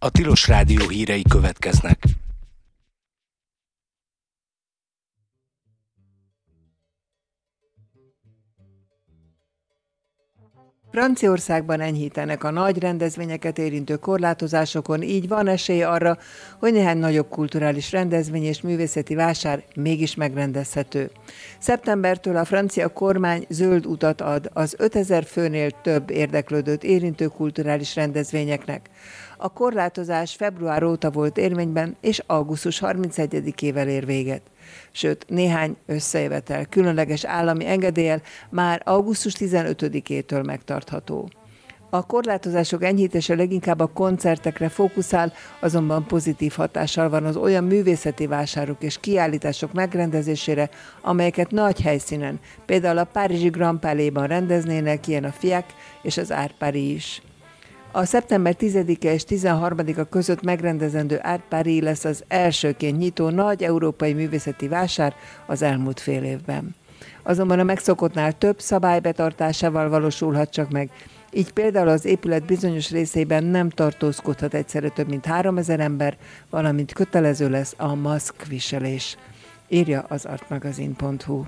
A Tilos Rádió hírei következnek. Franciaországban enyhítenek a nagy rendezvényeket érintő korlátozásokon, így van esély arra, hogy néhány nagyobb kulturális rendezvény és művészeti vásár mégis megrendezhető. Szeptembertől a francia kormány zöld utat ad az 5000 főnél több érdeklődőt érintő kulturális rendezvényeknek. A korlátozás február óta volt érvényben, és augusztus 31-ével ér véget. Sőt, néhány összejövetel különleges állami engedéllyel már augusztus 15-től megtartható. A korlátozások enyhítése leginkább a koncertekre fókuszál, azonban pozitív hatással van az olyan művészeti vásárok és kiállítások megrendezésére, amelyeket nagy helyszínen, például a párizsi Grand Palais-ban rendeznének, ilyen a FIAC és az Art Paris is. A szeptember 10-e és 13-a között megrendezendő Art Paris lesz az elsőként nyitó nagy európai művészeti vásár az elmúlt fél évben. Azonban a megszokottnál több szabály betartásával valósulhat csak meg, így például az épület bizonyos részében nem tartózkodhat egyszerre több mint 3000 ember, valamint kötelező lesz a maszkviselés, írja az artmagazin.hu.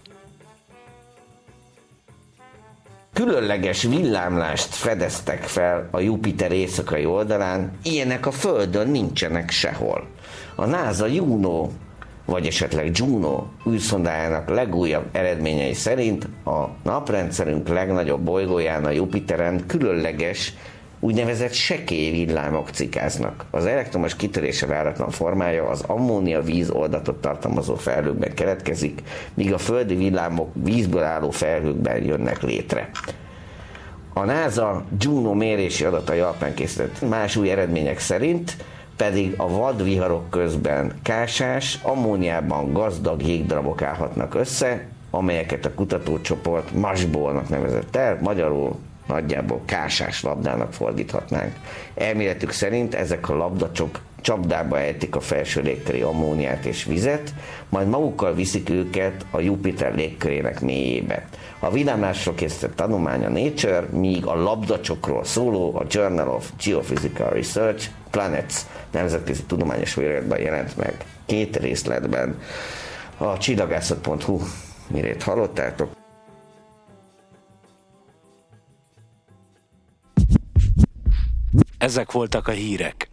Különleges villámlást fedeztek fel a Jupiter éjszakai oldalán, ilyenek a Földön nincsenek sehol. A NASA Juno, vagy esetleg Juno űrszondájának legújabb eredményei szerint a naprendszerünk legnagyobb bolygóján, a Jupiteren különleges, úgynevezett sekély villámok cikáznak. Az elektromos kitörése váratlan formája az ammónia-víz oldatot tartalmazó felhőkben keletkezik, míg a földi villámok vízből álló felhőkben jönnek létre. A NASA Juno mérési adatai alapján készített más új eredmények szerint pedig a vadviharok közben kásás, ammóniában gazdag jégdarabok állhatnak össze, amelyeket a kutatócsoport Mashball-nak nevezett el, magyarul nagyjából kásás labdának fordíthatnánk. Elméletük szerint ezek a labdacsok csapdába ejtik a felső légköri ammóniát és vizet, majd magukkal viszik őket a Jupiter légkörének mélyébe. A villámlásról készített tanulmány a Nature, míg a labdacsokról szóló a Journal of Geophysical Research Planets nemzetközi tudományos folyóiratban jelent meg 2 részletben. A csillagászat.hu mirét hallottátok. Ezek voltak a hírek.